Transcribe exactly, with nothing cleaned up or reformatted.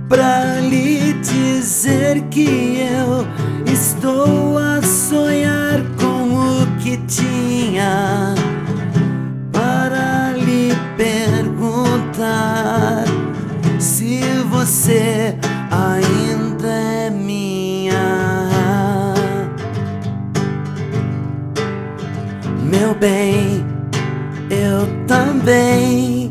pra lhe dizer que eu estou a sonhar com o que tinha, para lhe perguntar se você ainda é minha. Meu bem, eu também